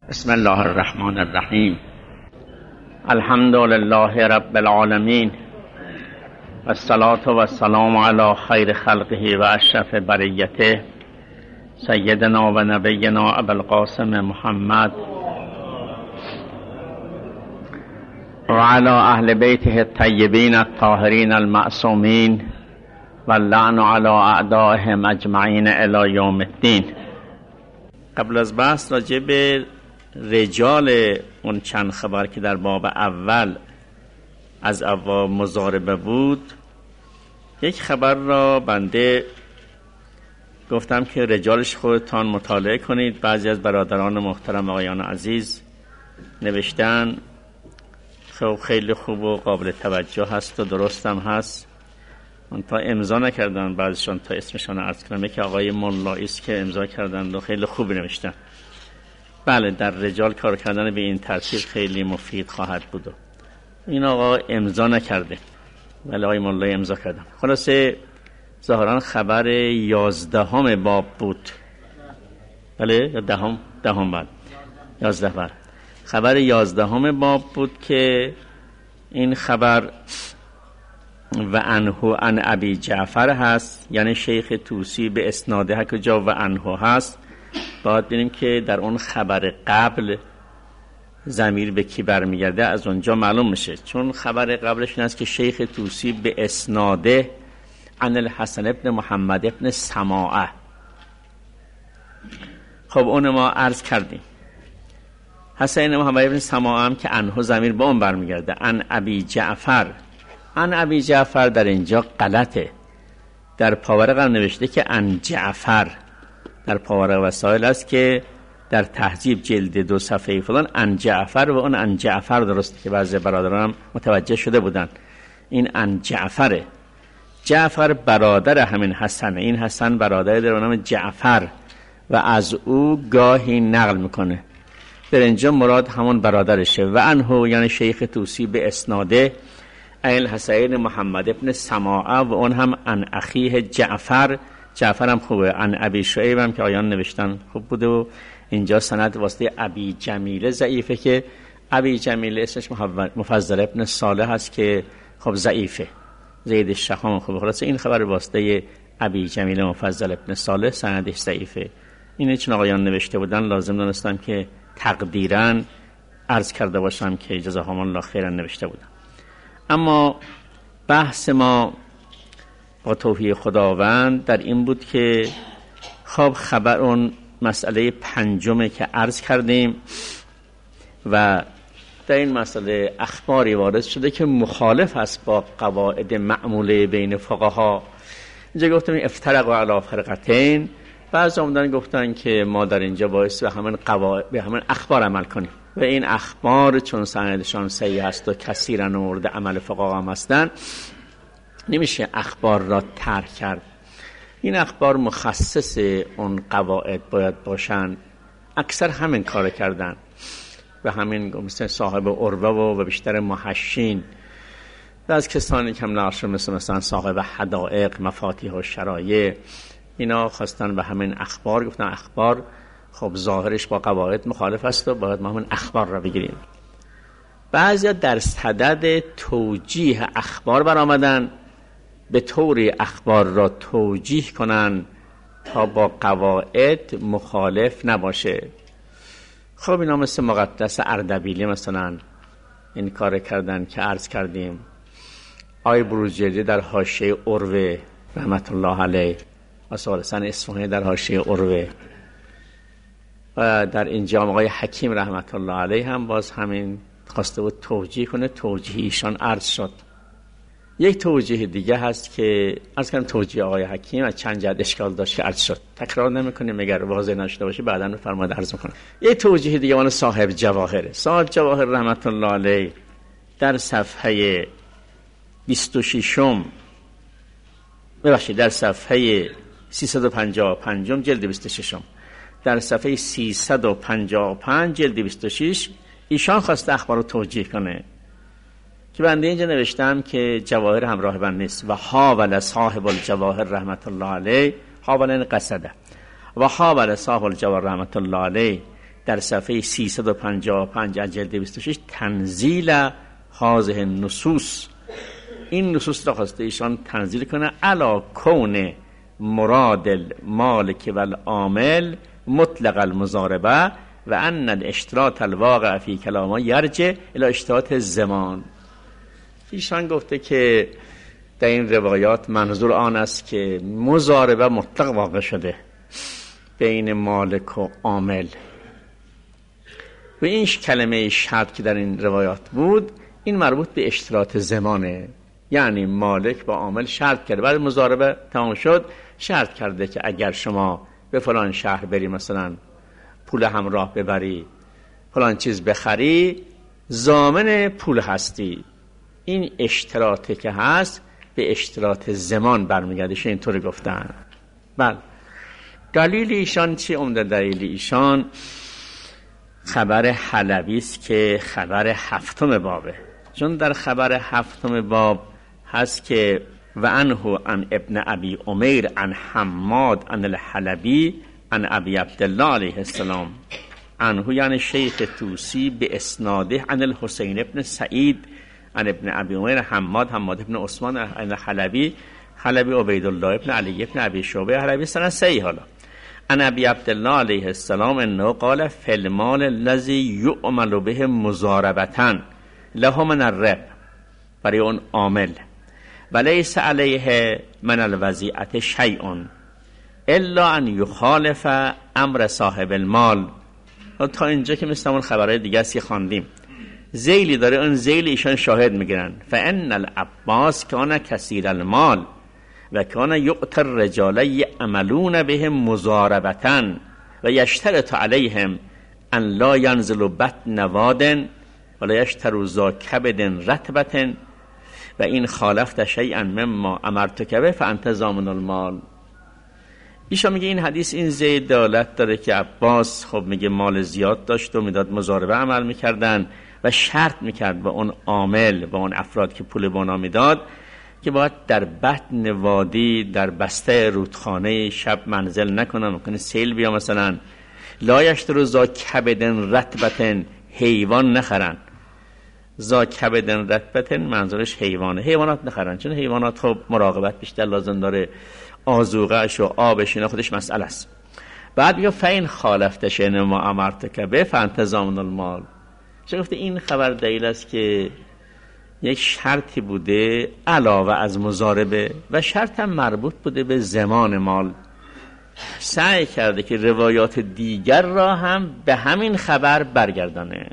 بسم الله الرحمن الرحیم. الحمد لله رب العالمین و الصلاة و السلام علی خیر خلقه و اشرف بریته سیدنا و نبینا ابوالقاسم محمد و علی اهل بیته الطیبین الطاهرین المعصومین و اللعن علی اعدائهم اجمعین الی یوم الدین. قبل از بحث راجع به رجال اون چند خبر که در باب اول از ابواب مضاربه بود، یک خبر را بنده گفتم که رجالش خودتان مطالعه کنید. بعضی از برادران محترم آقایان عزیز نوشتن، خب خیلی خوب و قابل توجه هست و درست هم هست. من تا امضا نکردن، بعضیشان تا اسمشان عرض کنم که آقای مولایی است که امضا کردن و خیلی خوب نوشتن. بله، در رجال کار کردن به این ترتیب خیلی مفید خواهد بود. این آقا امضا نکرده ولی آقای مولایی امضا کردن. خلاصه ظاهرا خبر 11 باب بود. بله یا دهم بعد 11 بار خبر 11 باب بود که این خبر و انهو عن ابی جعفر هست، یعنی شیخ توسی به اسناده که جا و انهو هست. باید ببینیم که در اون خبر قبل ضمیر به کی برمیگرده، از اونجا معلوم میشه، چون خبر قبلش این است که شیخ توسی به اسناده عن الحسن ابن محمد ابن سماعه. خب اون ما عرض کردیم. حسن محمد ابن سماعه هم که انهو ضمیر به اون برمیگرده. عن ابی جعفر، عن ابی جعفر در اینجا غلطه. در پاورق هم نوشته که عن جعفر، در پاورق وسائل است که در تهذیب جلد 2 صفحه فلان عن جعفر و اون عن جعفر درسته که بعضی برادران هم متوجه شده بودن. این عن جعفره. جعفر برادر همین حسنه. این حسن برادر در نام جعفر و از او گاهی نقل میکنه. در اینجا مراد همون برادرشه. و انهو یعنی شیخ توسی به اسناده ایل حسین محمد ابن سماعه و اون هم عن اخیه جعفر. جعفر هم خوبه. عن ابی شعیب هم که آیان نوشتن خوب بوده. و اینجا سند واسطه ابی جمیله ضعیفه که ابی جمیله اسمش مفضل ابن صالح هست که خب ضعیفه. زید الشهام خوبه. خلاص این خبر واسطه ابی جمیله مفضل ابن صالح سندش ضعیفه. اینه چون آقایان نوشته بودن لازم دانستم که تقدیرا عرض کرده باشم که جزاهم الله خیرا نوشته بودن. اما بحث ما با توفیق خداوند در این بود که خب خبر اون مسئله 5 که عرض کردیم و در این مسئله اخباری وارد شده که مخالف است با قواعد معموله بین فقها. اینجا گفتم افترق علی فرقتین. بعضی آمدن گفتن که ما در اینجا باعث به همین اخبار عمل کنیم و این اخبار چون سندشان صحیح است و کثیرا مورد عمل فقها هم هستن، نمیشه اخبار را ترک کرد. این اخبار مخصص اون قواعد باید باشن. اکثر همین کار کردن و همین مثل صاحب عروه و بیشتر محشین و از کسانی که هم نقش مثلا صاحب حدائق مفاتیح و شرایع، اینا خواستن به همین اخبار. گفتن اخبار خب ظاهرش با قواعد مخالف است و باید ما همین اخبار را بگیریم. بعضیا در صدد توجیه اخبار برآمدن، به طوری اخبار را توجیه کنن تا با قواعد مخالف نباشه. خب اینا مثل مقدس اردبیلی مثلا این کار کردن که عرض کردیم. آقای بروجردی در حاشیه عروه رحمت الله علیه و ثالثاً اصفهانی در حاشیه عروه و در اینجا آقای حکیم رحمت الله علیه هم باز همین خواسته بود توجیه کنه. توجیه ایشان عرض شد. یک توجیه دیگه هست که عرض کنم توجیه آقای حکیم از چند جهت اشکال داشت که عرض شد. تکرار نمی‌کنیم، اگر واضح نشده باشه بعداً بفرمایید عرض می‌کنم. یک توجیه دیگه مال صاحب جواهره. صاحب جواهر رحمت الله علیه در صفحه 26 در صفحه 355 جلد 26 در صفحه 355 جلد 26 ایشان خواسته اخبار رو توجیه کنه که بنده اینجا نوشتم که جواهر همراه بند نیست. و حاول صاحب الجواهر رحمت الله علیه، حاول این قصده، و حاول صاحب الجواهر رحمت الله علیه در صفحه 355 از جلد 26 تنزیل هذه النصوص، این نصوص را خواسته ایشان تنزیل کنه علا کون مراد المالک و العامل مطلق المضاربه و ان الاشتراط الواقع فی کلامه یرجع الی اشتراط الزمان. ایشان گفته که در این روایات منظور آن است که مضاربه مطلق واقع شده بین مالک و عامل و این کلمه شرط که در این روایات بود این مربوط به اشتراط زمانه، یعنی مالک با عامل شرط کرده بعد مضاربه تمام شد شرط کرده که اگر شما به فلان شهر بری مثلا پول همراه ببری فلان چیز بخری ضامن پول هستی. این اشتراطی که هست به اشتراط زمان برمیگرده، اینطور گفتن. بله دلیل ایشان چی؟ عمده دلیل ایشان خبر حلبی است که خبر 7 بابه، چون در خبر 7 باب هست که و انه عن ابن ابی عمیر عن حماد عن الحلبی عن ابی عبدالله علیه السلام عنه یعنی شیخ توسی به اسناده عن الحسین ابن سعید عن ابن ابی عمیر حماد ابن عثمان عن الحلبی عبیدالله ابن علی ابن ابی شعبه حلبی سنه صحیح. حالا عن ابی عبدالله علیه السلام انه قال فی المال الذی یعمل به مضاربة له من الرب، برای اون عامل ولیس علیه من الوضیعة شیء الا ان یخالف امر صاحب المال. تا اینجا که مثل اون خبرهای دیگه است که خواندیم ذیلی داره، اون ذیل ایشان شاهد میگیرن فان العباس کان کثیر المال و کان یؤتی الرجال یعملون به مضاربة و یشترط علیهم ان لا ینزل بطن واد ولا یشتروا ذا کبد رطبة و این خالفت شیئا مما امرتک به فانت ضامن المال. ایشان میگه این حدیث این زید دلالت داره که عباس خب میگه مال زیاد داشت و میداد مضاربه عمل میکردن و شرط میکرد با اون عامل با اون افراد که پول بانا میداد که باید در بطن وادی در بسته رودخانه شب منزل نکنن، ممکنه سیل بیا مثلا لا یشتروا ذا کبد رطبة حیوان نخرن. ذا کبد رطبة منظورش حیوانات نخرن، چون حیوانات خب مراقبت بیشتر لازم داره، آذوقه‌اش و آبش اینا خودش مسئله است. بعد میگه فین خالفتش ما امرتک به فانت ضامن المال. چه گفته این خبر دلیل است که یک شرطی بوده علاوه از مضاربه و شرط هم مربوط بوده به زمان مال. سعی کرده که روایات دیگر را هم به همین خبر برگردانه.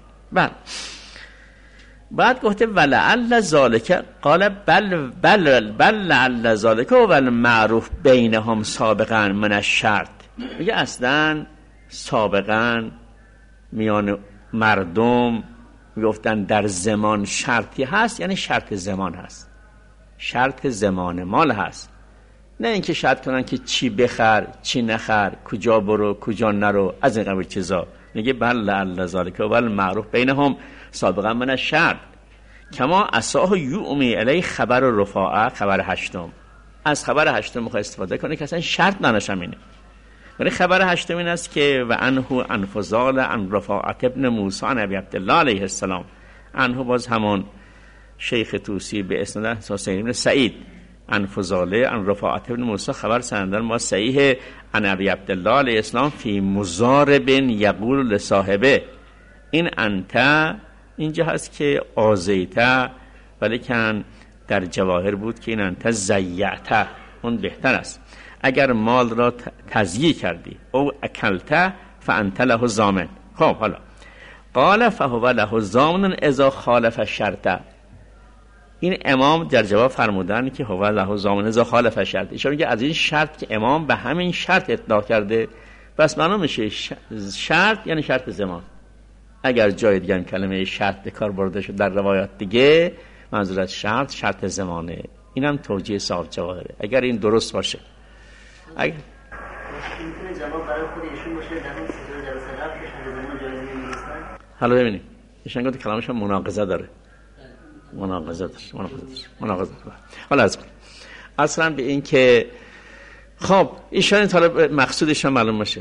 بعد گفته ولعل ذالک قال بل لعل ذالک و المعروف بینهم سابقا من الشرط. میگه اصلا سابقا میان مردم میگفتن در زمان شرطی هست، یعنی شرط زمان هست، شرط زمان مال هست، نه اینکه شرط کنن که چی بخر چی نخر، کجا برو کجا نرو، از این قبیل چیزا. میگه بل لعل ذالک و المعروف بینهم سابقا من الشرط کما اساه یومی الی خبر رفاعه. خبر 8 از خبر 8 میخواد استفاده کنه که اصلا شرط نداشتم اینه، ولی خبر 8 این است که و انه انفضال عن رفاعه ابن موسی عن ابی عبدالله علیه السلام. انه باز همون شیخ توسی به اسناد حسین ابن سعید انفضاله عن رفاعه ابن موسی خبر سندن ما صحیح عن ابی عبدالله علیه السلام فی مضارب یقول لصاحبه. این انت اینجا هست که آزیته، ولی کن در جواهر بود که این انت زیعته، اون بهتر است. اگر مال را تضییع کردی او اکلته فانت له ضامن. خب حالا قال فهو له ضامن اذا خالف شرطه. این امام در جواب فرمودن که هو له ضامن اذا خالف شرط، ایشون میگه از این شرط که امام به همین شرط اطلاق کرده پس معلوم میشه شرط یعنی شرط زمان. اگر جای دیگه هم کلمه شرط به کار برده شد در روایات دیگه منظور از شرط زمانه. اینم توجیه صاحب جواهره اگر این درست باشه. اگر میتونه جواب برای خود ایشون باشه در اون سیزده جلسه قبل که شده زمان جایزی می‌نویسن. حالا ببینیم ایشون گفت کلامش مناقضه داره. مناقضه. حالا اصلا به این که خب ایشان طالب مقصودش معلوم باشه.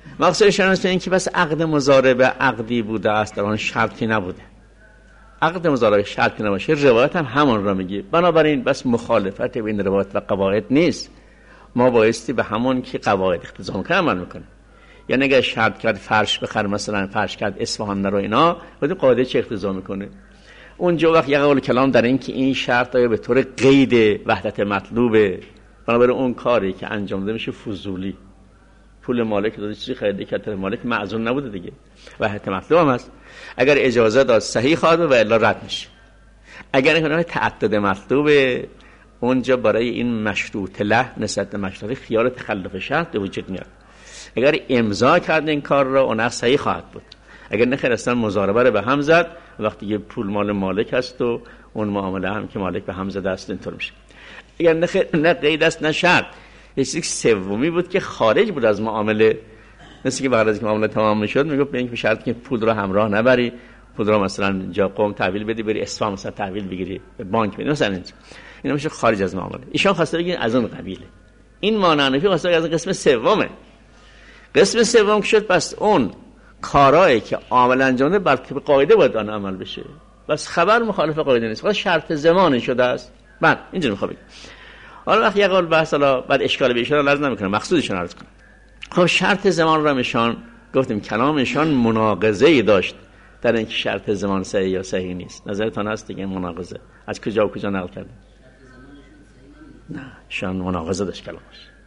مقصود شناس این که بس عقد مضاربه عقدی بوده است در آن شرطی نبوده. عقد مضاربه شرطی نباشه روایت هم همان را میگه. بنابراین بس مخالفت بین روایت و قواعد نیست، ما بایستی به همون که قواعد اقتضا میکنه عمل میکنیم. یعنی اگه شرط کرد فرش بخر، مثلا فرش کرد اصفهان نرو، اینا خود قاعده چه اقتضا میکنه؟ اونجا وقت یه قول کلام در این که این شرط آیا به طور قید وحدت مطلوبه، بنابراین اون کاری که انجام داده میشه فضولی. پول مالک داده چیزی خریده که طرف مالک معزون نبوده دیگه، وحدت مطلوب هم هست. اگر اجازه داد صحیح خواهد و الا رد میشه. اگر اینکه تعدد مطلوبه، اونجا برای این مشروط له نسبت به مشروط خیال تخلف شرط به وجود میاد. اگر امضا کرد این کار را، اون صحیح خواهد بود. اگر نخیر اصلا مضاربه رو به هم زد، وقتی یه پول مال مالک هست و اون معامله هم که مالک به هم زده است اینطور میشه. اگر نخیر نه قید است نه شرط، یه چیزی سومی بود که خارج بود از معامله، مثل که بعد از اینکه معامله تمام میشد میگفت به این شرط که پول رو همراه نبری، پول رو مثلا جا قم تحویل بدی، بری اصفهان مثلا تحویل بگیری، به بانک بدی مثلا. اینا میشه خارج از معامله. ایشان خواسته بگین از اون قبیله. این مانعنفی خواسته از قسم سومه. قسم سوم که شد پس اون کارایی که عامل انجام ده بلکه به قاعده باید آن عمل بشه، بس خبر مخالف قاعده نیست، فقط شرط زمانی شده است. بعد اینجوری میخوام بگم. حالا وقتی یه قول بحث حالا بعد اشکال به اشاره لازم نمیکنه، مقصودشون عرض کنم. خب شرط زمان رو میشان گفتیم کلامشان مناقضه‌ای داشت در اینکه شرط زمان صحیح یا صحیح نیست. نظرتون هست دیگه مناقضه از کجا و کجا نقل کرده؟ نه شان مناقضه داشت کلامش.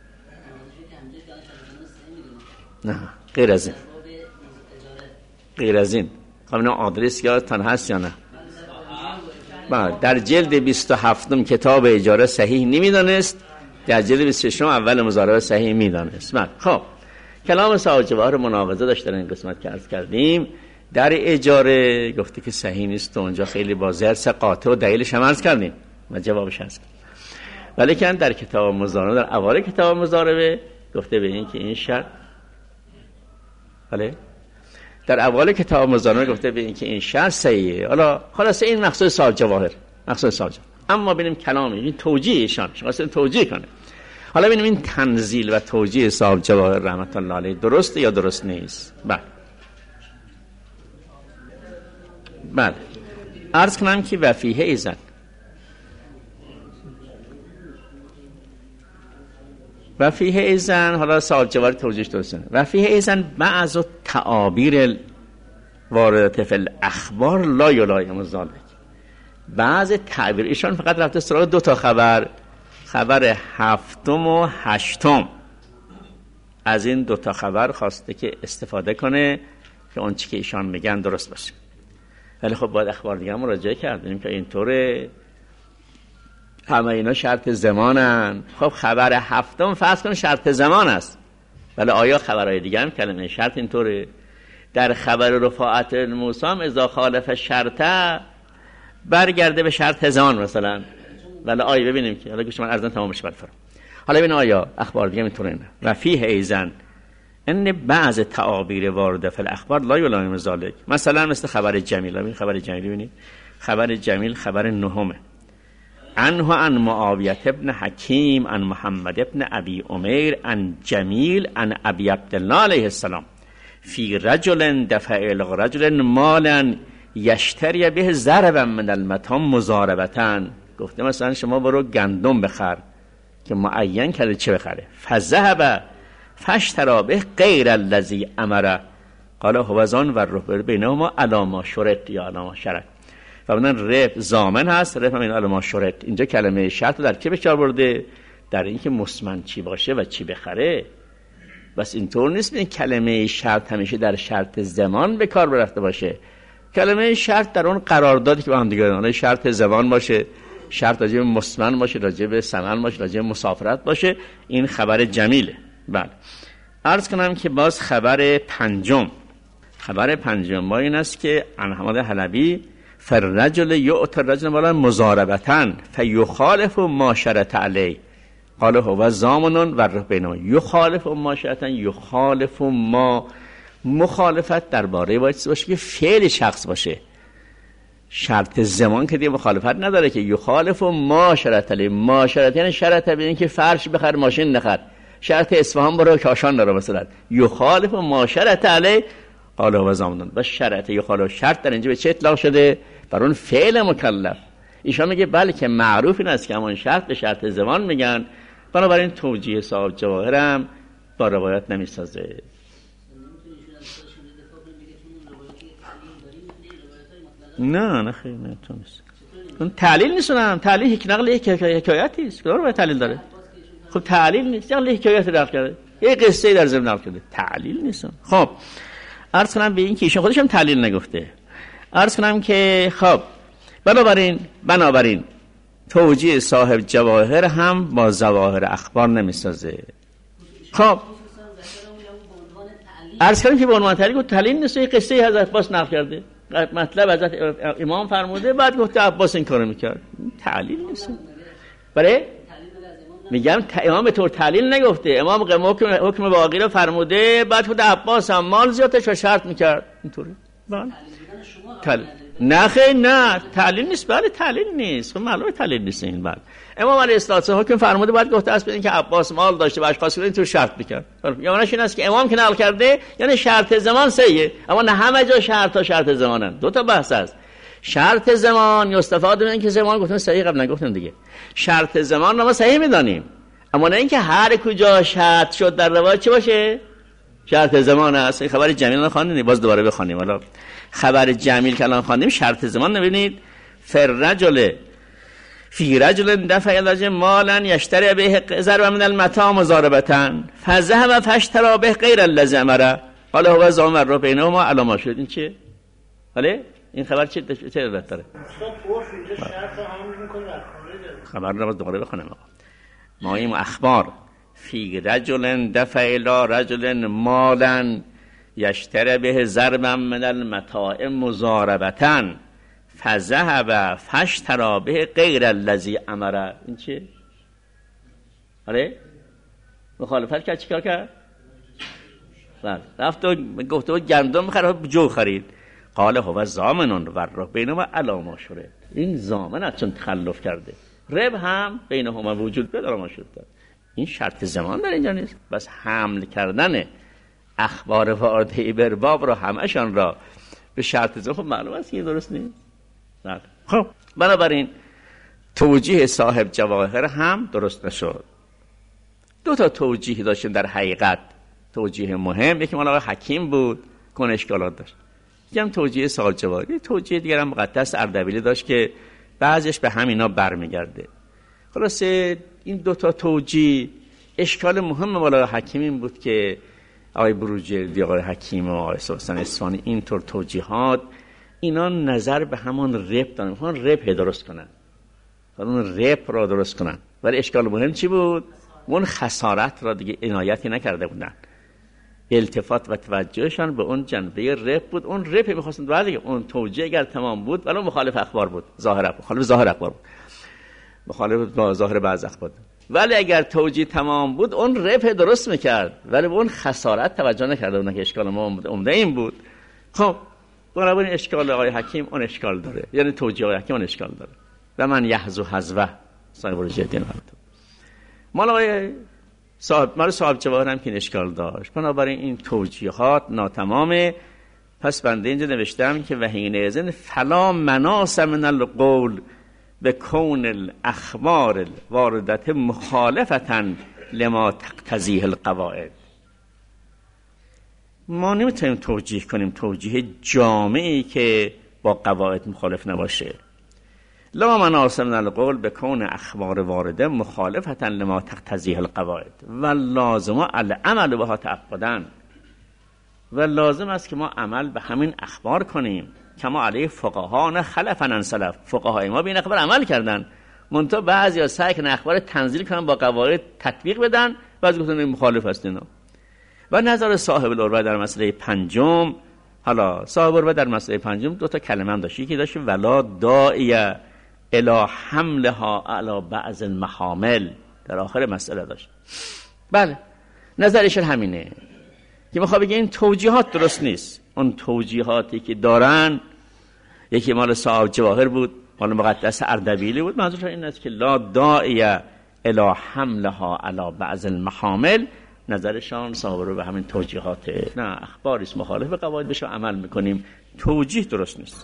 نه غیر از این، غیر از این. خب اینا آدرس یادتان هست یا نه؟ در جلد 27 کتاب اجاره صحیح نمیدانست، در جلد 26 اول مضاربه صحیح میدانست. خب کلام صاحب جواهر مناقضه داشت در این قسمت که عرض کردیم. در اجاره گفته که صحیح نیست و اونجا خیلی با ضرس قاطع و دلیلش هم عرض کردیم و جوابش هست. ولی که در کتاب مضاربه، در اوایل کتاب مضاربه گفته به این که این شرط، بله در اول کتاب مضاربه گفته به این که این شرط صحیحه. حالا خلاصه این مقصود صاحب جواهر، مقصود صاحب جواهر. اما ببینیم کلام این توجیهشان شما توجیه کنه. حالا ببینیم این تنزیل و توجیه صاحب جواهر رحمت الله علیه درسته یا درست نیست. بله عرض کنم که وفیه ایزن، وفیه ایزن، حالا صاحب جواهر توجیهش درسته. وفیه ایزن بعض تعابیر واردت فی الاخبار لا یلایم ذلک. بعض تعبیر ایشان فقط رفته سراغ دو تا خبر، خبر 7 و 8. از این دو تا خبر خواسته که استفاده کنه که اون چی که ایشان میگن درست باشه. ولی خب باید اخبار دیگه هم مراجعه کردیم که اینطوره، همه اینا شرط زمانن. خب خبر 7 فرض کن شرط زمان است، ولی آیا خبرهای دیگه هم کلمه شرط اینطوره؟ در خبر رفاعت الموسام اذا خالف شرطه برگرده به شرط زمان مثلا. ولی آیا ببینیم که حالا گوش من ارزن تمام بشه برفرم. حالا ببین آیا اخبار دیگه اینطوره نه. و فیه ایزن ان بعض تعابیر وارده فی الاخبار لا یلایم ذلک. مثلا مثل خبر جمیل. ببین خبر جمیل، ببینید خبر جمیل خبر 9 عنه عن معاویه ابن حکیم عن محمد ابن ابی عمیر عن جمیل عن ابی عبدالله علیه السلام فی رجل دفع رجل مالا یشتری به ضربا من المطعم مضاربتا. گفته مثلا شما برو گندم بخر که معین کرده چه بخره، فذهب فاشتری به غیر الذی امر قال هو ذن و الربح بینهما علی ما شرط یا علی ما شرط. فرمودن ربح ضامن هست، ربح هم این علی ما شرط. اینجا کلمه شرط در چه به کار برده؟ در اینکه مسمن چی باشه و چی بخره. بس اینطور نیست این کلمه شرط همیشه در شرط زمان به کار برفته باشه. کلمه شرط در اون قراردادی که با هم دیگه دارن، شرط زمان باشه، شرط راجع به مسمن باشه، راجع به ثمن باشه، راجع به مسافرت باشه. این خبر جمیله. بله عرض کنم که باز خبر 5. خبر 5 ما این است که عن حماد حلبی فررجل یؤتی الرجل مالا مضاربتا فیخالف ما شرط علیه قال هو ضامن و الربح بینهما. یخالف ما شرطا، یخالف ما مخالفت درباره باید باشه که فعل شخص باشه. شرط زمان که دیگه مخالفت نداره که. یخالف ما شرط علیه، ما شرط یعنی شرط به این که فرش بخر ماشین نخر، شرط اصفهان برو کاشان داره مثلا یخالف ما شرط علیه قال هو ضامن. و شرط یخالف شرط در اینجا به چه اطلاق شده؟ بر اون فعل مکلف. ایشان میگه بله که معروف این است که همون شرط به شرط زمان میگن، بنابراین توجیه صاحب جواهر هم با روایت نمیسازه. نه خیلی نه تو نیست. اون تعلیل نیستونم، تعلیل یک نقل یک حکایتی است. کدوم رو تعلیل داره؟ خب تعلیل نیست، نقل حکایت نقل کرده، یه قصه در ضمن نقل کرده، تعلیل نیستون. خب عرض کنم به این که ایشون خودش هم تعلیل نگفته. عرض کنم که خب بنابراین توجیه صاحب جواهر هم با ظواهر اخبار نمیسازه. خب عرض کنم که به عنوان تعلیل نیست، یه قصه حضرت عباس نقل کرده، مطلب حضرت امام فرموده، بعد گفته عباس این کارو میکرد، تعلیل نیست. برای میگم امام به طور تعلیل نگفته، امام حکم باقی رو فرموده، بعد خود عباس هم مال زیادش رو شرط میکرد اینطوری. نه خیلی نه تعلیل نیست. بله تعلیل نیست، خب معلومه تعلیل نیست این. بله امام علیه السلام حکم فرموده، بعد گفته است بدین که عباس مال داشته و اشخاص رو اینطور شرط میکرد. یعنیش این است که امام که نقل کرده یعنی شرط زمان صحیحه، اما نه همه جا شرط زمانن. دو تا بحث است. شرط زمان یستفاده من که زمان گفتن صحیح، قبل نگفتن دیگه. شرط زمان رو ما صحیح میدانیم، اما نه اینکه هر کجا شرط شد در روایت چه باشه شرط زمان است. این خبر جمیل خواندیم، باز دوباره بخونیم. حالا خبر جمیل که الان خواندیم شرط زمان نبینید. فی رجل دفع الرجل مالا یشتری به ضرب من المتاع مضاربه فذهب فاشترى به غیر الذی امر قال هو ضامن رو بینهما علامه شد. این چه؟ بله این خبر چه علت داره؟ خبر رو دوباره بخونیم. ما این اخبار فی رجل دفع الى رجل مالا یشتری به ضرب من المتاع مضاربه فذهب فاشترى به غیر الذی امر. این چه؟ آره مخالفت کرد، چیکار کرد؟ بله رفت و گفت گندم می‌خره جو خرید. قال هو ضامن و رب بینهما علامه شده. این ضامن است چون تخلف کرده، رب هم بینهما وجود به علامه شده. این شرط زمان در اینجا نیست، بس حمل کردن اخبار وارده بر باب رو همشان را به شرط زمان خب معلوم است که درست نیست. خب بنابراین توجیه صاحب جواهر هم درست نشد. دو تا توجیه داشتیم در حقیقت. توجیه مهم یکی مال آقای حکیم بود که اشکالات داشت، یکم توجیه صاحب جواهر. توجیه دیگر هم مقدس اردبیلی داشت که بعضیش به همینا برمیگرده. خلاصه این دو تا توجیه اشکال مهم مال آقای حکیم این بود که آقای بروجردی، آقای حکیم و آقای حسن اصفهانی اینطور توجیهات اینا نظر به همون رپ دارن، میخوان رپ درست کنن، اون رپ را درست کنن. ولی اشکال مهم چی بود؟ اون خسارت را دیگه عنایتی نکرده بودن. التفات و توجهشان به اون جنبه رپ بود. اون رپ میخواستن ولی اون توجیه اگر تمام بود ولی مخالف اخبار بود، مخالف ظاهر اخبار بود، مخالف با ظاهر بعض اخبار. ولی اگر توجیه تمام بود اون رپ درست میکرد، ولی به اون خسارت توجه نکرده بودن که اشکال ما عمده این بود. خب بنابراین اشکال آقای حکیم اون اشکال داره، یعنی توجیه آقای حکیم اون اشکال داره. و من یحذو حذوه صاحب الجدین مال آقای صاحب جواهر هم که اشکال داشت. بنابراین این توجیهات ناتمامه. پس بنده اینجا نوشتم که وحین ازن فلا مناس من القول به کون الاخبار الواردت مخالفتا لما تقتضیه القواعد. ما نمیتونیم توجیه کنیم توجیه جامعی که با قواعد مخالف نباشه. لا مناس من القول به کون اخبار وارده مخالفتا لما تقتضیه القواعد و لازم العمل بها تعقدن. و لازم است که ما عمل به همین اخبار کنیم کما علیه فقها نه خلفا عن سلف. فقهای ما به این اخبار عمل کردن، منتها بعضیا سعی کردن اخبار تنزیل کنن با قواعد تطبیق بدن، بعضی گفتن مخالف است اینا. و نظر صاحب العروه در مسئله پنجم، حالا صاحب العروه در مسئله پنجم دو تا کلمه هم داشت، یکی داشت ولا داعیه الی حملها علی بعض المحامل، در آخر مسئله داشت. بله نظرش همینه که میخواد بگه این توجیهات درست نیست. اون توجیهاتی که دارن یکی مال صاحب جواهر بود، مال مقدس اردبیلی بود، منظورش این است که لا داعیه الی حملها علی بعض المحامل، نظرشان صاحب به همین توجیهات نه اخباری است مخالف به قواعد بشه عمل میکنیم، توجیه درست نیست.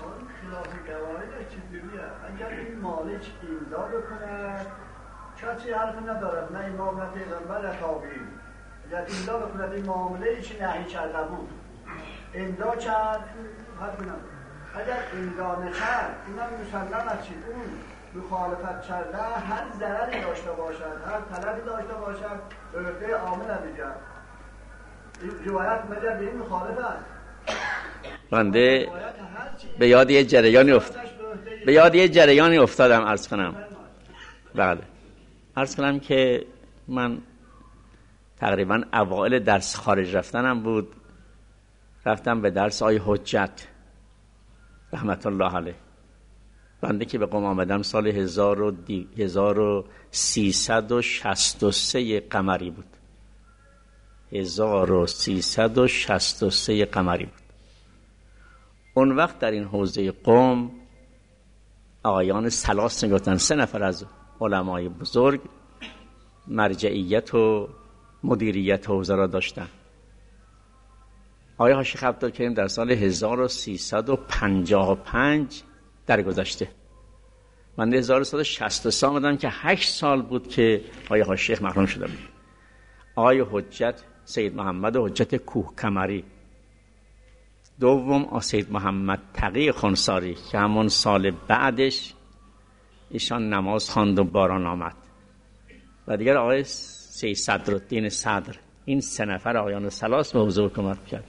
اگر این مالک امضا بکنه کسی حرف ندارد، نه امام نه پیغمبر نه تابعین. اگر امضا بکند این معامله چی نهی کرده بود امضا کرد حرف ندارد. اگر امضا نکرد اینم مسلم است اون مخالفت کرده هر ضرری داشته باشد هر طلبی داشته باشد به عهده عامل میگه. این روایت مگر به این مخالف است. بنده به یاد یه جریانی افتادم عرض کنم. بله عرض کنم که من تقریبا اوائل درس خارج رفتنم بود، رفتم به درس آقای حجت رحمت الله علیه. بنده که به قم آمدم سال 1363 قمری بود. 1363 قمری بود. اون وقت در این حوزه قم آقایان سلاس میگفتن، 3 نفر از علمای بزرگ مرجعیت و مدیریت حوزه را داشتن. آقای حاجی عبدالکریم در سال 1355 درگذشته. من در 1363 آمدم که 8 سال بود که آقای حاجی شیخ محروم شده بود. آقای حجت سید محمد حجت کوه کمری، دوم سید محمد تقی خنساری که همون سال بعدش ایشان نماز خواند و باران آمد، و دیگر آقای سید صدرالدین صدر. این 3 نفر آقایان سلاس به حضور کمک کرد.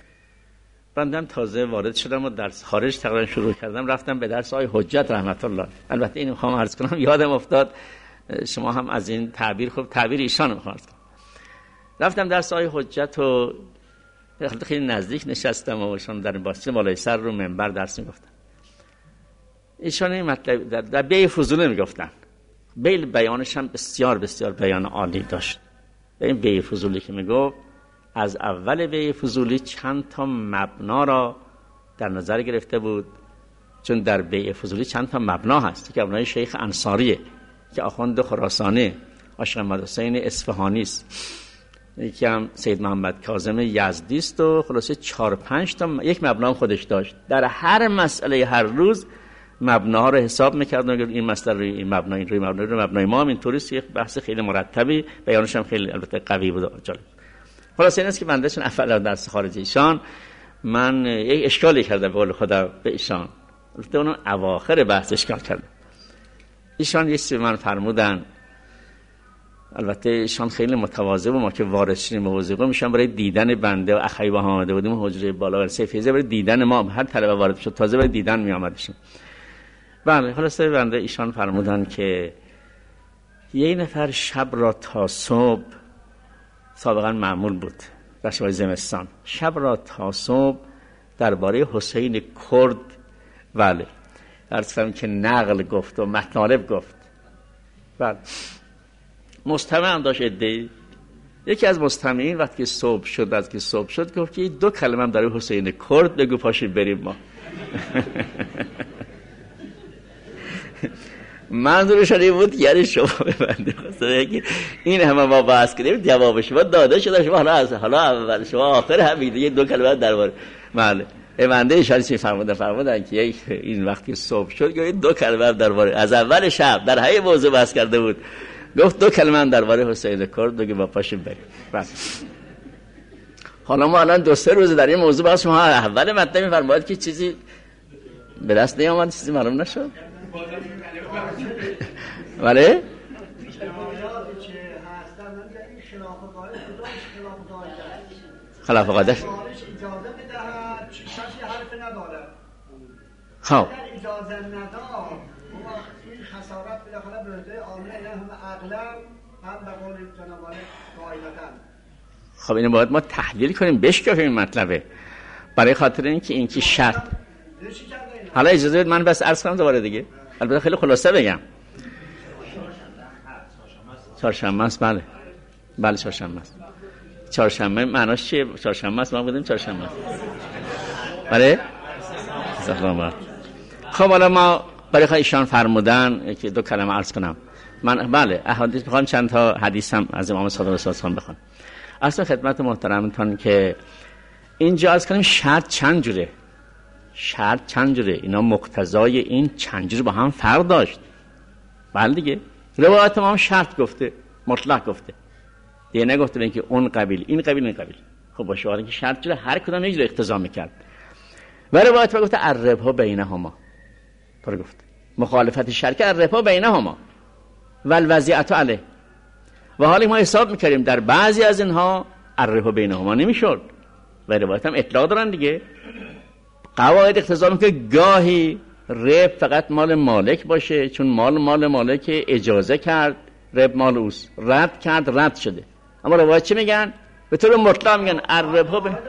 بندم تازه وارد شدم و درس خارج تقریبا شروع کردم، رفتم به درس آقای حجت رحمت الله. البته اینو میخوام عرض کنم، یادم افتاد شما هم از این تعبیر خوب تعبیر ایشان میخوام عرض کنم. رفتم درس آقای حجت و خیلی نزدیک نشستم و ایشان در باسته بالای سر رو منبر درس میگفتن. ایشان این مطلب در بیع فضولی میگفتن. بیانش هم بسیار بسیار بیان عالی داشت. این بیع فضولی که میگفت، از اول بیع فضولی چند تا مبنا را در نظر گرفته بود، چون در بیع فضولی چند تا مبنا هست که مبنای شیخ انصاریه که آخوند خراسانی، عاشق محمد حسین اصفهانی است، یکی هم سید محمد کاظم یزدی است و خلاصه 4-5 تا یک مبنا خودش داشت. در هر مسئله هر روز مبناها رو حساب می‌کردن، این مسئله روی این مبنا، این روی مبنا، روی مبنای ما هم اینطوری است. یک بحث خیلی مرتبی، بیانش هم خیلی البته قوی بود، جالب. خلاصه این است که بنده چون اول درس خارج ایشان من یک اشکالی کردم به قول خدا به ایشان، البته اون اواخر بحث اشکال کردم. ایشان یه چیزی من فرمودن، البته ایشان خیلی متواضع بود. ما که وارد شدیم به حوزه قم میشن برای دیدن بنده و اخی با هم آمده بودیم حجره بالا ورسه فیضه، برای دیدن ما هر طلبه وارد شد تازه برای دیدن می آمدشیم. بله خلاصه بنده ایشان فرمودن که یه نفر شب را تا صبح، سابقا معمول بود در شبای زمستان، شب را تا صبح درباره حسین کرد بله عرض کنم که نقل گفت و مطالب گفت. بله مستمع هم داشت ادعی. یکی از مستمعین وقتی صبح شد گفت که 2 کلمه هم در حسین کرد بگو پاشید بریم ما. منظورش این بود یعنی شما ببنده این همه ما بحث کردیم، جواب شما داده شده، شما حالا اول شما آخر همین دیگه 2 کلمه درباره بله بنده اشاره فرمودن که این وقتی صبح شد گفت 2 کلمه درباره، از اول شب در همه موضوع بحث کرده بود، گفت 2 کلمه درباره حسین کرد بگو با پاشیم بریم. بس حالا ما الان 2-3 روز در این موضوع بحث، شما اول مطلب می‌فرمایید که چیزی به دست نیامد، چیزی معلوم نشد. بله خلاف قادر اجازه میدهد کسی حرف نداره. خب اگر اجازه نداد این خسارت بالاخره به عهده عامل هم اغلب هم به قول جناباله قاعدتاً. خب اینو باید ما تحلیل کنیم بشکافیم این مطلبه، برای خاطر اینکه این که شرط. حالا اجازه بدید من بس عرض کنم دوباره دیگه، البته خیلی خلاصه بگم. چهارشنبه است. بله چهارشنبه است. چهارشنبه معناش چیه؟ چهارشنبه است، ما بودیم چهارشنبه است. بله خب حالا ما برای ایشان فرمودن که 2 کلمه عرض کنم. من بله احادیث میخوام چند تا حدیث هم از امام صادق علیه السلام بخونم. اصلا خدمت محترمتون که اینجا از کنیم شرط چند جوره، شرط چند جوره، اینا مقتضای این چند جور با هم فرق داشت. بله دیگه روایت ما هم شرط گفته، مطلق گفته دیگه، نگفته اینکه اون قبیل این قبیل این قبیل. خب باشه، حالا که شرط جوره هر کدام یه جور اقتضا میکرد. و روایت ما گفته الربا بینهما، تو گفته مخالفت شرک الربا بینهما والوضیعه علیه. و حالا ما حساب میکردیم در بعضی از اینها الربا بینهما نمیشد و روایت هم اطلاق دارن دیگه. قواعد اقتضا میکنه گاهی رب فقط مال مالک باشه، چون مال مالک اجازه کرد، رب مال اوست، رد کرد رد شده. اما روایت چی میگن؟ به طور مطلق میگن الربا به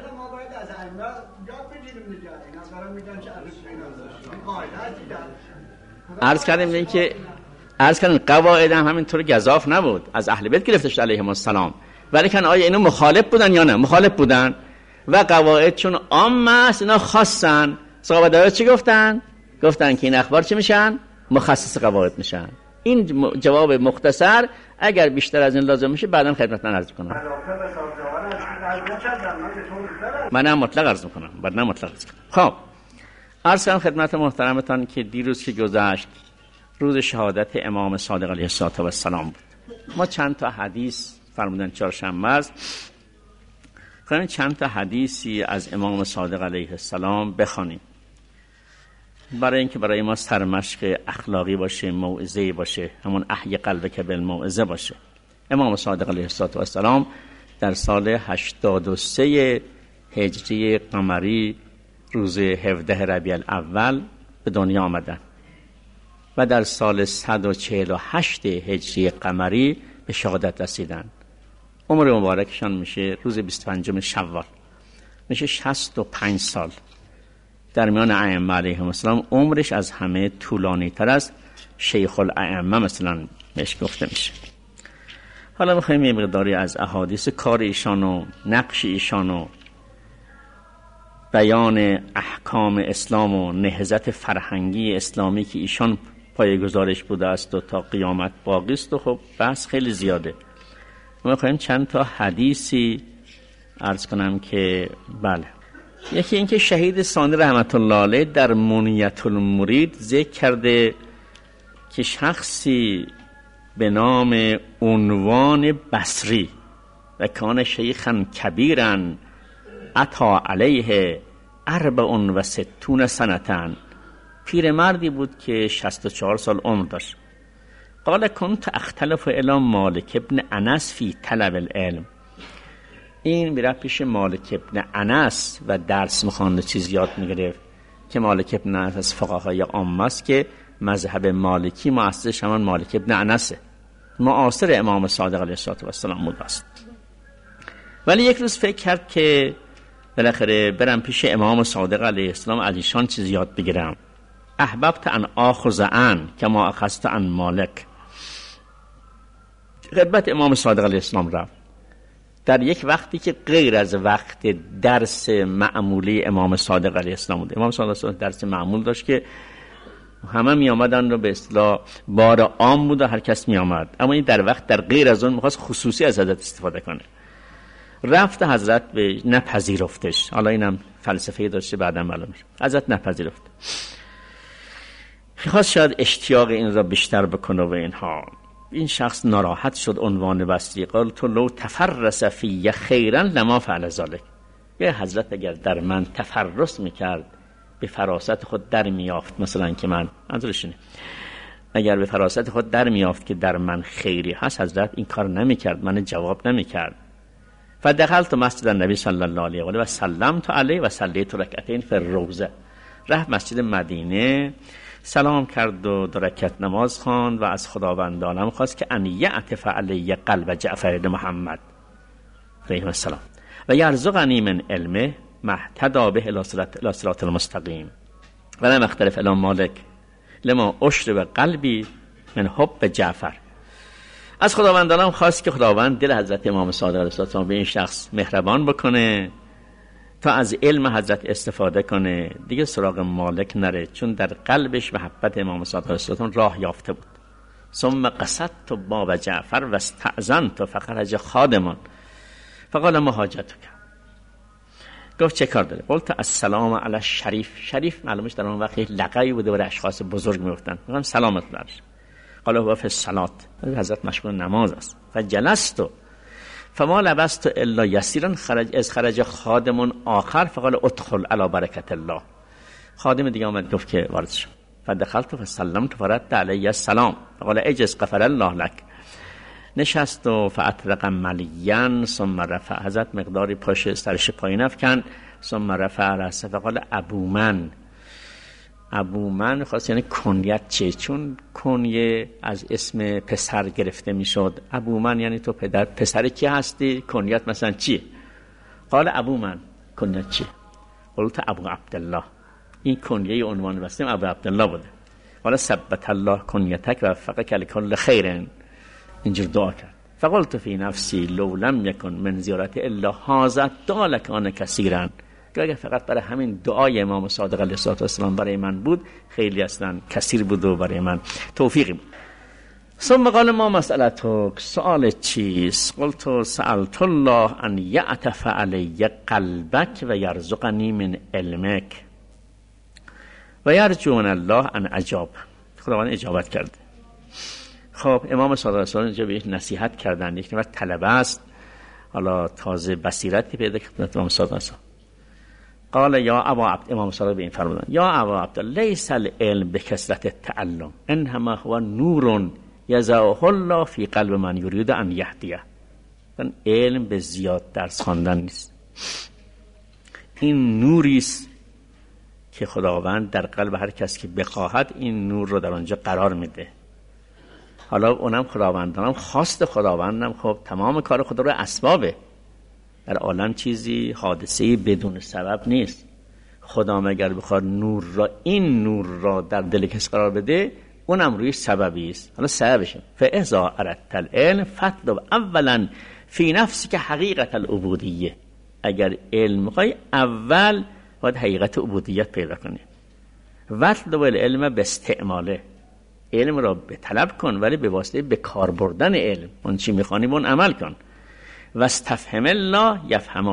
عرض کردیم قواعد هم همینطور گزاف نبود، از اهل بیت گرفته شد علیهم السلام. ولی کن آیا اینا مخالف بودن یا نه؟ مخالف بودن. و قواعد چون عام است اینا خاصن. صحابه داره چی گفتن؟ گفتن که این اخبار چی میشن؟ مخصص قواعد میشن. این جواب مختصر. اگر بیشتر از این لازم میشه بعداً خدمتتون عرض کنم. منم مطلق عرض میکنم، بعداً مطلق عرض کنم. خب عرض کنم خدمت محترمتان که دیروز که گذشت روز شهادت امام صادق علیه السلام بود. ما چند تا حدیث فرمودن چهارشنبه است، خواهیم چند تا حدیثی از امام صادق علیه السلام بخوانیم برای اینکه برای ما سرمشق اخلاقی باشه، موعظه‌ای باشه، همون احی قلبک بالموعظه باشه. امام صادق علیه السلام در سال 83 هجری قمری روز 17 ربیع الاول به دنیا آمدن و در سال 148 هجری قمری به شهادت رسیدن. عمر مبارکشان میشه روز 25 شوال، میشه 65 سال. در میان ائمه علیهم السلام عمرش از همه طولانی تر از شیخ الائمه مثلا بهش گفته میشه. حالا میخوایم یه مقداری از احادیث کار ایشان و نقش ایشان و بیان احکام اسلام و نهضت فرهنگی اسلامی که ایشان پایه‌گذارش بوده است و تا قیامت باقی است. و خب بحث خیلی زیاده. ما میخوایم چند تا حدیثی عرض کنم که بله. یکی اینکه شهید ثانی رحمت الله علیه در منیت المرید ذکر کرده که شخصی به نام عنوان بصری و کان شیخا کبیرا عطا علیه 64 سنتن، پیرمردی بود که 64 سال عمر داشت. قال کنت اختلف الی مالک ابن انس فی طلب العلم. این میره پیش مالک ابن انس و درس میخوانده، چیز یاد میگرفت که مالک ابن انس از فقهای عامه است که مذهب مالکی مؤسسش همان مالک ابن انسه، معاصر امام صادق علیه السلام بود است. ولی یک روز فکر کرد که بالاخره برم پیش امام صادق علیه السلام از ایشان چیز یاد بگیرم. احببت ان آخذ عن کما اخذت عن مالک. خدمت امام صادق علیه السلام رفت در یک وقتی که غیر از وقت درس معمولی امام صادق علیه السلام بود. امام صادق علیه السلام درس معمول داشت که همه می آمدن و به اصطلاح بار عام بود و هر کس می آمد، اما این در وقت در غیر از اون می‌خواست خصوصی از حضرت استفاده کنه. رفت حضرت به نپذیرفتش. حالا اینم فلسفه داشته بعداً معلوم میشه. حضرت نپذیرفت. خواست شاید اشتیاق این را بیشتر بکنه و اینها. این شخص ناراحت شد. عنوان بصری قال تو لو تفرس فی خیرا لما فعل ذلک. یه حضرت اگر در من تفرس میکرد، به فراست خود در میافت، مثلا که من منظورشونه اگر به فراست خود در میافت که در من خیری هست، حضرت این کار نمیکرد، من جواب نمیکرد. فدخلت مسجد النبی صلی الله علیه و آله و سلمت علیه و صلیت رکعتین فی الروضه. رفت مسجد مدینه، سلام کرد و 2 رکعت نماز خواند و از خداوند عالم خواست که ان یعطف علی قلب جعفر بن محمد علیه السلام و یرزقنی من علمه محتدا به الی صراط المستقیم و لم اختلف الی مالک لما اشرب قلبی من حب جعفر. از خداوند عالم خواست که خداوند دل حضرت امام صادق علیه السلام به این شخص مهربان بکنه تا از علم حضرت استفاده کنه، دیگه سراغ مالک نره، چون در قلبش محبت امام صادق علیه السلام راه یافته بود. ثم قصدت باب جعفر و استأذنت فخرج خادم فقال ما حاجتک. گفت چه کار داره؟ قلت السلام علی الشریف. شریف معلومش در اون وقت لقبی بوده برای اشخاص بزرگ میگفتن. میگم سلامت برش. قال هو فی الصلاه. حضرت مشغول نماز است. فجلست فما لبست الا یسیرا خرج خادم آخر فقال ادخل علی برکت الله. خادم دیگه اومد گفت که وارد شو. فدخلت فسلمت فرد علی السلام فقال اجلس غفر الله لك. نشست و فاطرق مليا ثم رفع. حضرت مقداری پاش سرش پایین افکن ثم رفع رأسه فقال ابو من خواست یعنی کنیت چه؟ چون کنیه از اسم پسر گرفته میشد. ابو من یعنی تو پسر کی هستی؟ کنیت مثلا چیه؟ قال ابو من. کنیت چیه؟ قلت ابو عبدالله. این کنیه عنوان بستیم ابو عبدالله بوده. قال ثبت الله کنیتک و وفقک لکل خیر. اینجور دعا کرد. فقلت فی نفسی لو لم یکن من زیارت الا هذا دالکان کثیرا. که اگر فقط برای همین دعای امام صادق علیه السلام برای من بود خیلی اصلا کثیر بود و برای من توفیقی بود. ثم قال ما مسئلتک، سؤال چیست؟ قلت سألت الله ان یعطف علی قلبک و یرزقنی من علمک و یرجون الله ان اجاب. خداوند اجابت کرد. خب امام صادق علیه السلام اینجا بهش نصیحت کردن. یک نفر طلبه است، حالا تازه بصیرتی پیدا کرد. امام صادق علیه السلام قال یا ابا عبد، امام صادق به این فرمودن یا ابا عبد لیس العلم بکثرت التعلم انما هو نور یضعه الله فی قلب من یرید ان یهدیه. علم به زیاد درس خواندن نیست، این نوری است که خداوند در قلب هر کس که بخواهد این نور رو در آنجا قرار میده. حالا اونم خداوندانم خواست خداوندم. خب تمام کار خدا رو اسبابه. در عالم چیزی حادثه‌ای بدون سبب نیست. خدا اگر بخواد نور را، این نور را در دل کسی قرار بده، اونم روی سببی است. حالا سببشه فاذا اردت العلم فاطلب اولا فی نفسک حقیقت العبودیه. اگر علم می‌خوای اول باید حقیقت عبودیت پیدا کنی. واطلب العلم باستعماله. علم را به طلب کن ولی به واسطه به کار بردن علم. اون چی می‌خوانی اون عمل کن. واستفهم الله یفهمک.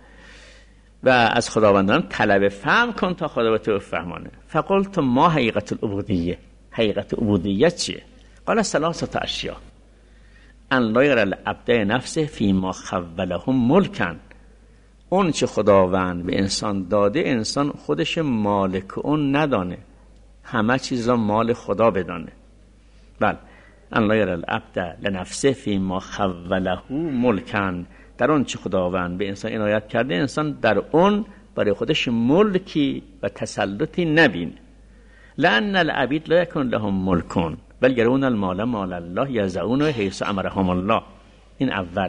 و از خداوندان طلب فهم کن تا خدا به تو فهمانه. فقلت ما حقیقت العبودیه. حقیقت عبودیت چیه؟ قال ثلاثه اشیاء ان لا یرى العبد نفسه فيما خوله ملکا. اون چه خداوند به انسان داده انسان خودش مالک اون ندانه، همه چیز را مال خدا بدانه. بله ان لا یرى العبد لنفسه فيما خوله ملکا. در اون چه خداوند به انسان عنایت کرده انسان در اون برای خودش ملکی و تسلطی نبینه. لأن العبید لا یکن لهم ملکون بل یرون المال مال الله یضعونه حیث امرهم الله. این اول.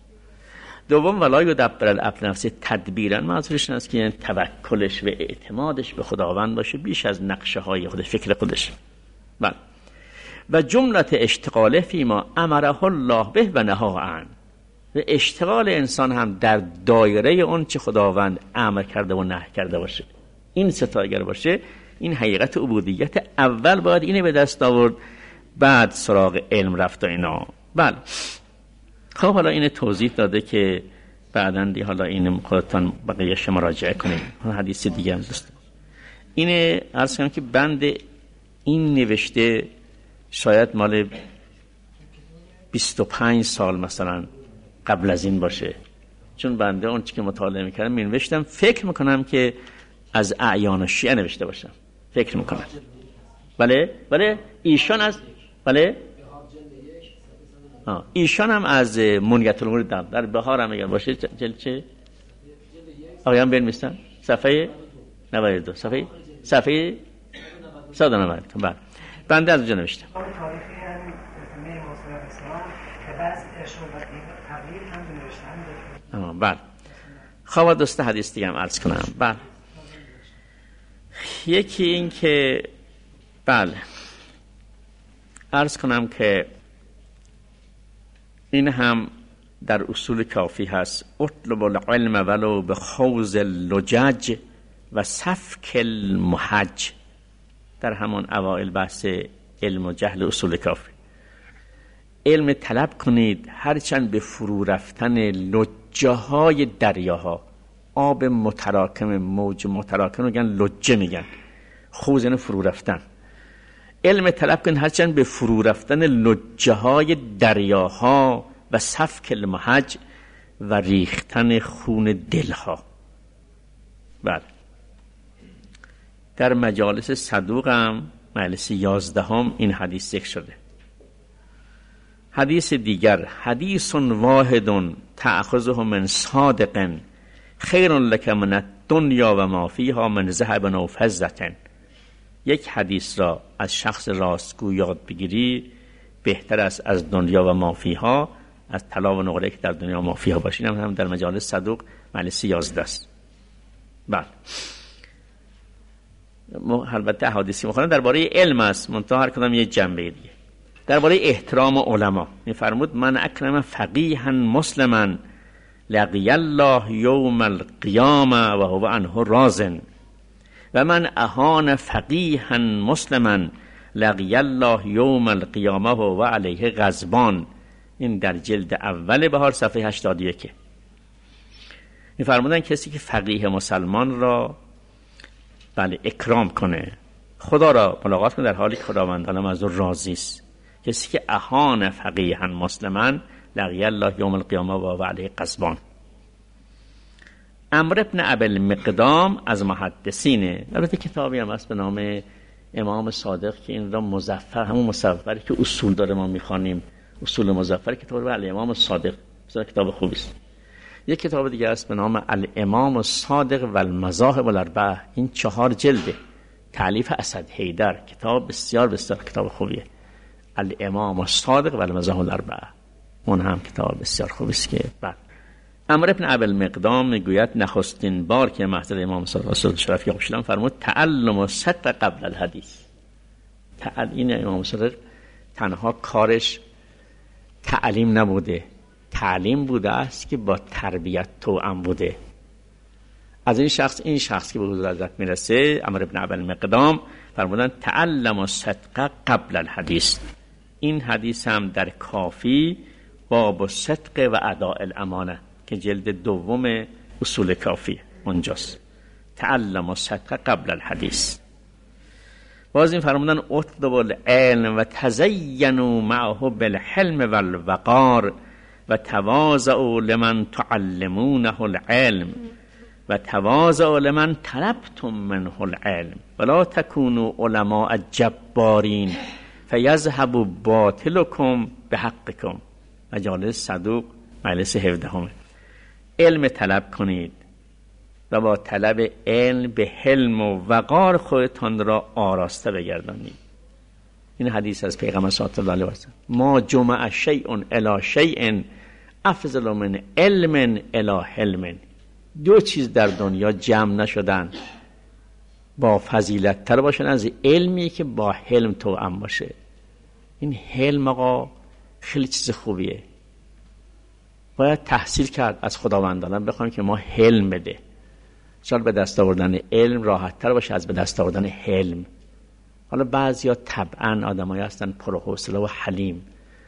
دوم ولا یدبر العبد نفسه تدبیرا. منظورش این است که توکلش و اعتمادش به خداوند باشه بیش از نقشه های خودش، فکر خودش. بله. و جملت اشتغاله فیما امره الله به و نهی عنه. و اشتغال انسان هم در دایره اون چه خداوند امر کرده و نهی کرده باشه. این سه تا اگر باشه این حقیقت عبودیت. اول باید اینه به دست آورد، بعد سراغ علم رفت و اینا. بله. خب حالا اینه توضیح داده که بعداً دی حالا اینو خودتان بقیه‌اش مراجعه کنید. حدیث دیگه هم دست. اینه عرض کنم که بند این نوشته شاید مال 25 سال مثلا قبل از این باشه، چون بنده اون چی که مطالعه میکردم نوشتم فکر میکنم که از اعیان شیعه نوشته باشم، فکر میکنم. بله ایشان از ایشان هم از منیت الامور در بهار هم اگر باشه جلد چه آقایان بنویسن صفحه 92 صفحه 192. بله بنده از اونجا نوشتم. بله. خب دوست حدیث دیگه هم عرض کنم. بله. یکی این که بله عرض کنم که این هم در اصول کافی هست. اطلب العلم ولو بخوض اللجج و سفک المحج. در همون اوائل بحث علم و جهل اصول کافی علم طلب کنید هرچند به فرو رفتن لجه های دریاها. آب متراکم، موج متراکم رو میگن لجه، میگن خوز یعنی فرو رفتن. علم طلب کنید هرچند به فرو رفتن لجه های دریاها و سفک المحج و ریختن خون دلها. بله، در مجالس صدوقم مجلس 11 این حدیث ذکر شده. حدیث دیگر، حدیث واحد تأخذه من صادق خیر لک من الدنیا و ما فیها من ذهب و فضة. یک حدیث را از شخص راستگو یاد بگیری بهتر است از دنیا و ما فیها، از طلا و نقره که در دنیا و ما فیها باشین. هم در مجالس صدوق مجلس 11 است. بله، البته احادیثی مخوانم درباره علم است، منتها هر کدام یک جنبه دیگه. درباره احترام علما می‌فرمود من اکرم فقیها مسلما لقی الله یوم القیامه و هو عنه راض و من اهان فقیها مسلما لقی الله یوم القیامه و علیه غضبان. این در جلد اول بهار صفحه 81. می‌فرمودن کسی که فقیه مسلمان را بله اکرام کنه، خدا را ملاقات کنه در حالی که خداوند از او راضی است. کسی که اهان فقیها مسلما لقی الله یوم القیامه و علیه غضبان. عمرو بن ابی المقدام از محدثینه، البته کتابی هم هست به نام امام صادق که این را مظفر، همون مصوری که اصول داره ما میخوانیم، اصول مظفر، کتاب الامام صادق، کتاب خوبی است. یک کتاب دیگه است به نام الامام الصادق و المذاهب الاربعه، این 4 جلده، تالیف اسد حیدر، کتاب بسیار بسیار کتاب خوبیه. الامام الصادق و المذاهب الاربعه، اون هم کتاب بسیار خوبی است. که بعد عمرو بن ابی المقدام میگوید نخستین بار که محضر امام صادق شرف یاب شدم فرمود تعلم الصدق قبل الحدیث. این امام صادق تنها کارش تعلیم نبوده، تعلیم بوده است که با تربیت توأم بوده. از این شخص که به حضور حضرت میرسه، عمرو بن ابی المقدام، فرمودن تعلم الصدق قبل الحدیث. این حدیث هم در کافی باب الصدق و اداء الامانه که جلد 2 اصول کافی اونجاست. تعلم الصدق قبل الحدیث. باز این فرمودن اطلبوا العلم و تزینوا معه بالحلم والوقار و تواضعوا لمن تعلمونه العلم و تواضعوا لمن طلبتم منه العلم ولا تكونوا علماء جبارین فیذهب باطلکم بحقکم. مجالس صدوق مجلس 17. علم طلب کنید و با طلب علم به حلم و وقار خودتان را آراسته بگردانید. این حدیث از پیغمبر صلی الله علیه و سلم. ما جمع شیء الی شیء افضل من علم الی حلم. 2 چیز در دنیا جمع نشدن با فضیلت تر باشن از علمی که با حلم توأم باشه. این حلم آقا خیلی چیز خوبیه. باید تحصیل کرد از خداوندان، بخوایم که ما حلم بده. شاید به دست آوردن علم راحت تر باشه از به دست آوردن حلم. حالا بعضیا طبعا آدمایی هستن پرحوصله و حلیم،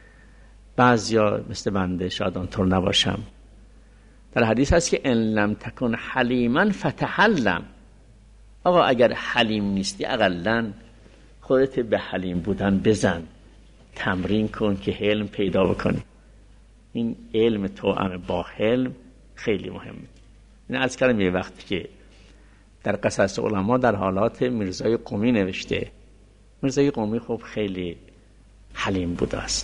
بعضیا مثل بنده شاید اونطور نباشم. در حدیث هست که ان لم تکن حلیما فتحلم. آقا اگر حلیم نیستی اقلن خودت به حلیم بودن بزن، تمرین کن که حلم پیدا بکنی. این علم توأم با حلم خیلی مهمه. این از کردم یه وقتی که در قصص علما در حالات میرزای قمی نوشته. میرزای قمی خب خیلی حلیم بوده است.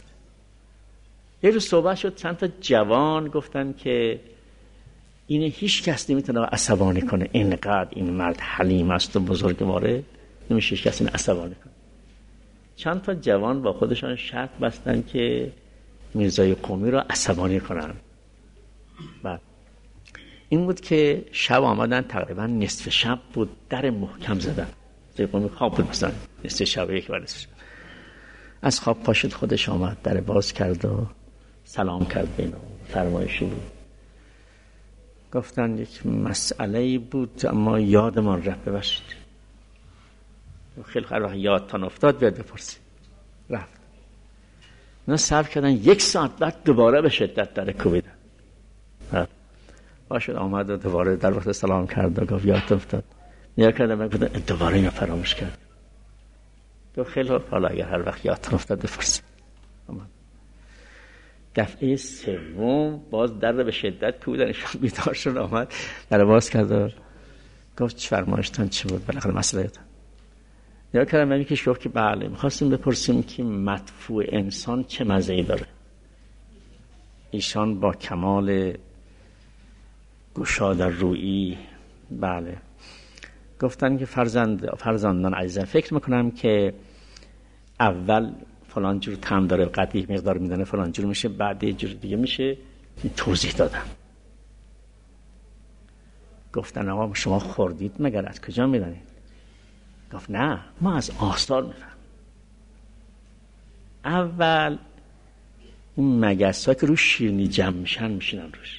یه روز صحبت شد، چند تا جوان گفتن که اینه هیچ کس نمیتونه عصبانی کنه، اینقدر این مرد حلیم است و بزرگواره، نمیشه هیچ کس این عصبانی کنه. چند تا جوان با خودشان شرط بستن که میرزای قمی را عصبانی کنن. بعد این بود که شب آمدن، تقریبا نصف شب بود، در محکم زدن. میرزای قمی خواب بود، مثلا نصف شب، یک بار نصف شب. از خواب پاشد، خودش آمد، در باز کرد و سلام کرد بینا، فرمایشی بود. گفتن یک مسئله بود اما یادمان رفت، ببخشید. خیلی خیلی یادتان افتاد بیاد بپرسید. رفت اونا صبر کردن 1 ساعت بعد دوباره به شدت در کوبیدن. باشد آمد و دوباره در وقت سلام کرد و گفت یادت افتاد؟ نیا کردم و گفتم دوباره اینو فراموش کرد. گفت خیلی حالا اگر هر وقت یادت افتاد بپرس. دفعه سوم باز در به شدت کوبیدن، ایشون بیدار شد آمد در باز کرد و گفت چه فرمایشتون چی بود؟ بالاخره مسئلهتون نیا کردم و میگه گفت که بله میخواستیم بپرسیم که مدفوع انسان چه مزه‌ای داره. ایشان با کمال گشاده رویی بله گفتن که فرزندان عزیزم فکر میکنم که اول فلان جور طعم داره، قدری مقدار میدنه فلان جور میشه، بعد یه جور دیگه میشه. توضیح دادم. گفتن آقا شما خوردید مگر از کجا میدانید؟ گفت نه ما از آثار میفهم. اول این مگس ها که روش شیرینی جمع میشن میشینن روش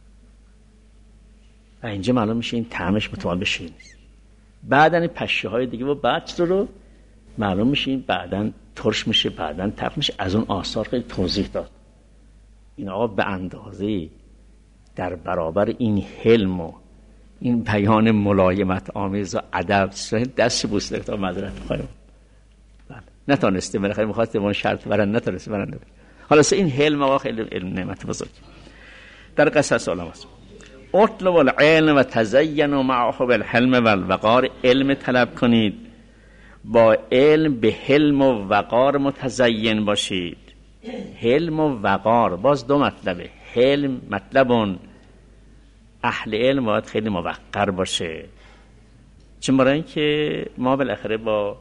و اینجا معلوم میشه این طعمش متوابه شیرینی نیست. بعدن این پشه های دیگه و بعد رو معلوم میشه این بعدن ترش میشه، بعدن تلخ میشه. از اون آثار خیلی توضیح داد. این آقا به اندازه در برابر این حلم و این بیان ملایمت آمیز و ادب دست بوسه تا معذرت می‌خوایم. نتونسته بالاخره می‌خواست اون شرط برن نتونسته برن. حالا این حلم آقا خیلی علم نعمت بزرگ. در قصص علما است. اطلب العلم و تزینوا معه بالحلم والوقار. علم طلب کنید، با علم به حلم و وقار متزین باشید. حلم و وقار باز دو مطلبه. حلم مطلبون اهل علم باید خیلی موقر باشه، چون برای اینکه ما بالاخره با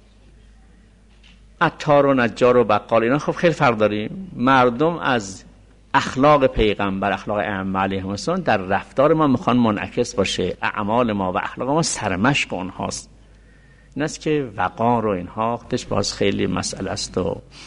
عطار و نجار و بقال اینا خب خیلی فرق داریم. مردم از اخلاق پیغمبر، اخلاق ائمه علیهم السلام در رفتار ما میخوان منعکس باشه. اعمال ما و اخلاق ما سرمشق اونهاست. این است که وقار و اینها خودش باز خیلی مسئله است.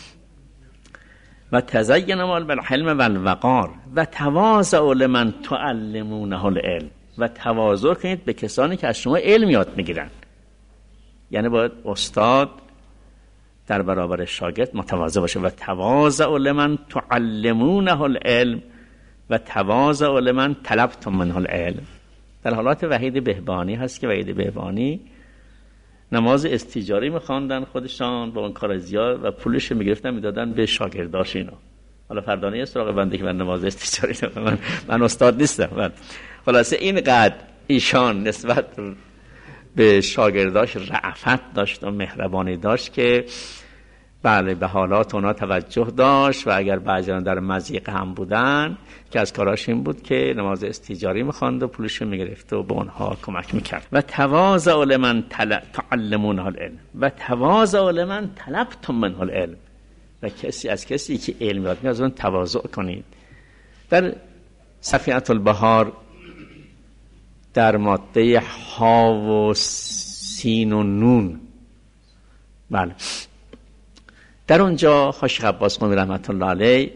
و تزینوا بالحلم والوقار و تواضعوا لمن تعلمونه العلم. و تواضع کنید به کسانی که از شما علم یاد میگیرن. یعنی باید استاد در برابر شاگرد متواضع باشه. و تواضعوا لمن تعلمونه العلم و تواضعوا لمن طلبتم منه العلم. در حالات وحید بهبانی هست که وحید بهبانی نماز استیجاری میخواندن خودشان با اون کار زیاد و پولش میگرفتن میدادن به شاگرداش اینا. حالا فردانه سراغ بنده که من نماز استیجاری من استاد نیستم. خلاصه اینقدر ایشان نسبت به شاگرداش رأفت داشت و مهربانی داشت که بله به حالات اونا توجه داشت. و اگر بعضیان در مضیقه هم بودن که از کاراش این بود که نماز استیجاری میخواند و پولش میگرفت و به اونها کمک میکرد. و تواضعوا لمن تعلمونه العلم و تواضعوا لمن طلبتم منه العلم. و کسی که علم یاد میگیره از اون تواضع کنید. در سفینه البحار در ماده ها و سین و نون بله در اونجا حاج عباس قمی رحمت الله علیه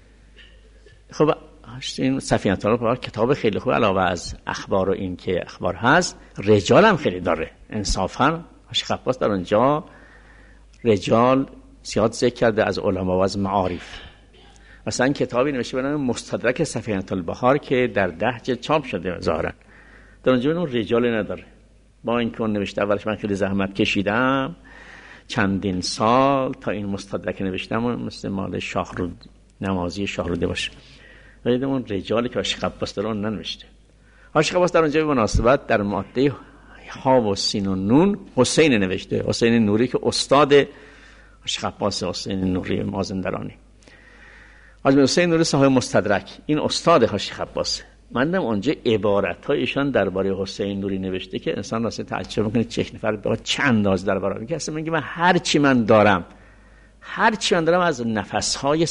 خب این سفینه البحار کتاب خیلی خوب علاوه از اخبار و این که اخبار هست رجال هم خیلی داره. انصافا حاج عباس در اونجا رجال زیاد ذکر کرده از علما و از معارف. مثلا کتابی نوشته به نام مستدرک سفینه البحار که در 10 جلد چاپ شده ظاهرا. در اونجا اون رجال نداره. با اینکه اون نوشته اولش من خیلی زحمت کشیدم چندین سال تا این مستدرک نوشتم مثل مال شاهرود نمازی شاهروده باشه. ولی اون رجالی که حاج عباس داره اون ننوشته. حاج عباس در اونجا به مناسبت در ماده ها و سین و نون حسین نوشته. حسین نوری که استاد حاج عباس حسین نوری مازندرانی. حاج حسین نوری صاحب مستدرک این استاد حاج عباس. من هم اونجا عبارت‌های ایشان درباره حسین نوری نوشته که انسان راست تعجب می‌کنه چه نفر به چه انداز درباره میگه. اصلا میگه من هر چی من دارم از نفس‌های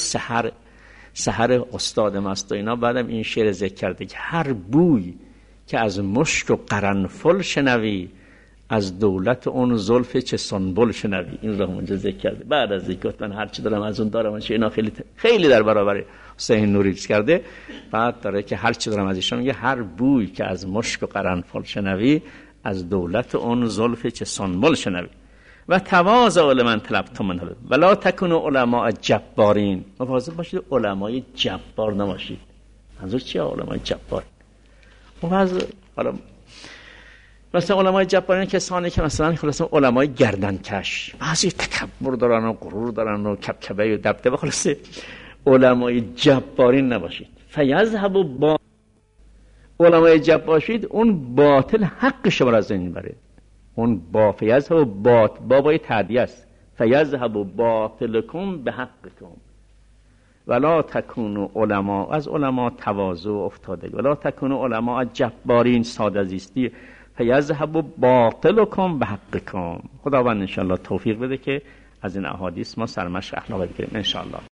سحر استادم است و اینا. بعدم این شعر ذکر کرده که هر بوی که از مشک و قرنفل شنوی از دولت اون زلف چه سنبل شنوی. این رو اونجا ذکر کرده. بعد از ذکر من هر چی دارم از اون دارم اینا خیلی در برابر حسین نوری کرده. بعد داره که هر چی دارم از ایشون میگه هر بوی که از مشک و قرنفل شنوی از دولت اون زلف چه سنبل شنوی. و تواضع لمن طلبتم منه ولا تکونوا علماء جبارین. مواظب باشید علمای جبار نباشید. منظور چیه علمای جبار؟ حالا مثلا علمای جبارین کسانی که مثلا خلاص علمای گردنکش، بعضی تکبر دارن و غرور دارن و کبکبه و دبدبه، خلاص علمای جبارین نباشید. فیذهب با علمای جبار باشید، اون باطل حق شما را از این بره. اون با فیذهب بابای تعدیه است. فیذهب باطلکم به حقکم ولا تکونوا علما، از علما تواضع افتاده، ولا تکونوا علما جبارین ساده زیستی. فیذهب باطلکم به حقکم. خداوند ان شاء الله توفیق بده که از این احادیث ما سرمشق اخلاق بگیریم ان شاء الله.